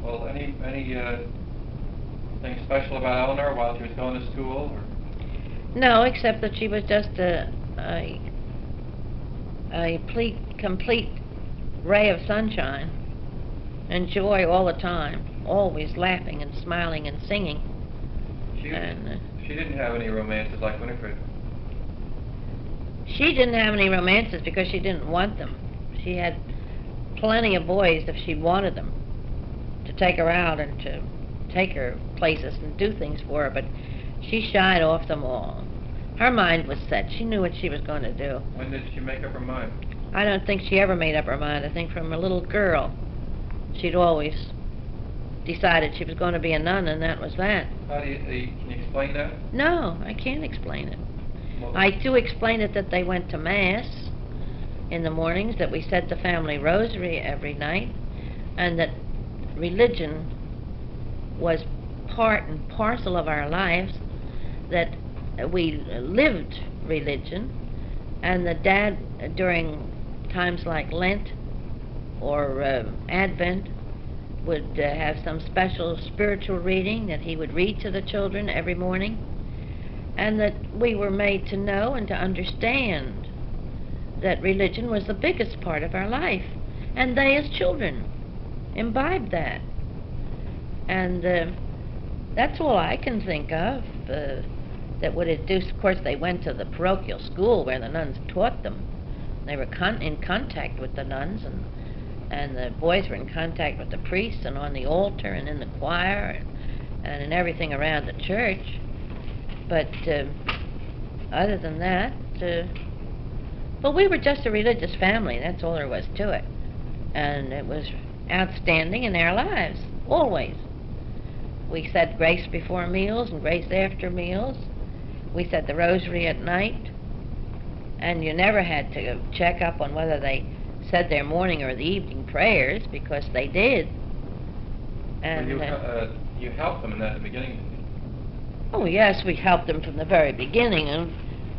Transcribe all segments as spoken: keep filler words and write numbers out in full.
Well, any any uh, thing special about Eleanor while she was going to school? Or? No, except that she was just a a, a ple complete ray of sunshine and joy all the time, always laughing and smiling and singing. She, and, uh, she didn't have any romances like Winifred. She didn't have any romances because she didn't want them. She had plenty of boys if she wanted them to take her out and to take her places and do things for her, but she shied off them all. Her mind was set. She knew what she was going to do. When did she make up her mind? I don't think she ever made up her mind. I think from a little girl she'd always decided she was going to be a nun, and that was that. How do you, uh, can you explain that? No, I can't explain it. Well, I do explain it that they went to Mass in the mornings, that we said the family rosary every night, and that religion was part and parcel of our lives, that we lived religion, and that Dad, uh, during times like Lent or uh, Advent, would uh, have some special spiritual reading that he would read to the children every morning, and that we were made to know and to understand that religion was the biggest part of our life, and they as children imbibed that. And uh, that's all I can think of uh, that would induce. Of course, they went to the parochial school where the nuns taught them. They were con in contact with the nuns, and and the boys were in contact with the priests and on the altar and in the choir and, and in everything around the church. But uh, other than that, uh, well, we were just a religious family. That's all there was to it. And it was outstanding in our lives, always. We said grace before meals and grace after meals. We said the rosary at night. And you never had to check up on whether they said their morning or the evening prayers, because they did. And well, you, uh, uh, you helped them in that at the beginning. Oh yes, we helped them from the very beginning. And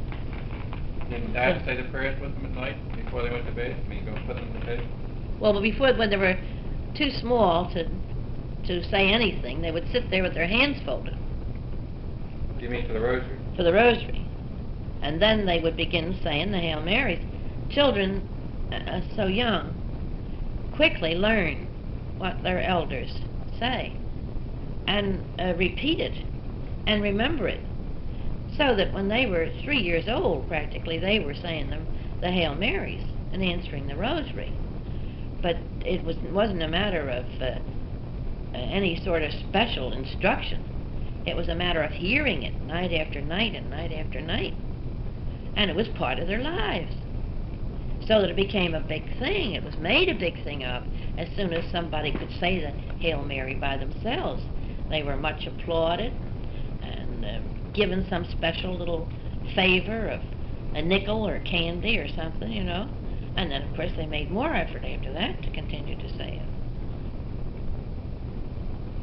didn't Dad say the prayers with them at night before they went to bed? I mean, go put them to bed? Well, but before, when they were too small to to say anything, they would sit there with their hands folded. What do you mean for the rosary? For the rosary. And then they would begin saying the Hail Marys. Children, uh, so young, quickly learn what their elders say and uh, repeat it and remember it, so that when they were three years old, practically, they were saying them, the Hail Marys and answering the rosary. But it was, wasn't a matter of uh, uh, any sort of special instruction. It was a matter of hearing it night after night and night after night. And it was part of their lives. So that it became a big thing. It was made a big thing of as soon as somebody could say the Hail Mary by themselves. They were much applauded and uh, given some special little favor of a nickel or candy or something, you know. And then, of course, they made more effort after that to continue to say it.